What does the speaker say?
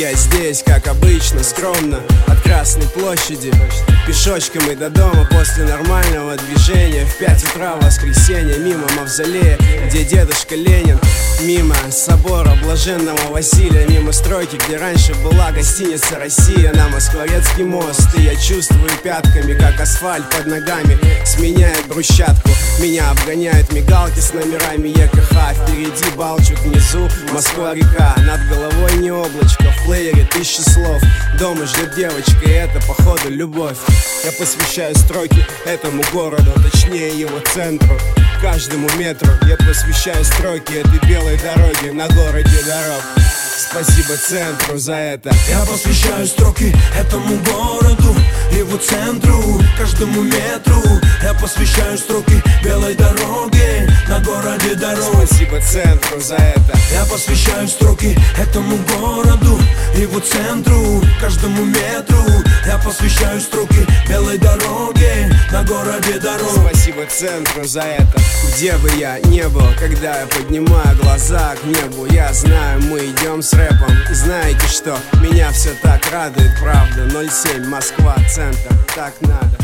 Я здесь, как обычно, скромно, от Красной площади пешочком и до дома после нормального движения. В 5 утра в воскресенье мимо мавзолея, где дедушка Ленин, мимо собора Блаженного Василия, мимо стройки, где раньше была гостиница «Россия», на Москворецкий мост. И я чувствую пятками, как асфальт под ногами сменяет брусчатку. Меня обгоняют мигалки с номерами ЕКХ. Впереди Балчук, внизу Москва-река. Над головой не облачко, в плеере 1000 слов. Дома ждет девочка, и это походу любовь. Я посвящаю строки этому городу, точнее его центру, каждому метру. Я посвящаю строки этой белой дороги на городе дорог. Спасибо центру за это. Я посвящаю строки этому городу, его центру, каждому метру. Я посвящаю строки белой дороги на городе дорог. Спасибо центру за это. Я посвящаю строки этому городу, его центру, каждому метру. Я посвящаю строки белой дороги на городе дорог. Спасибо центру за это. Где бы я не был, когда я поднимаю глаза к небу, я знаю, мы идем с рэпом. И знаете что? Меня все так радует, правда. 07 Москва, центр, так надо.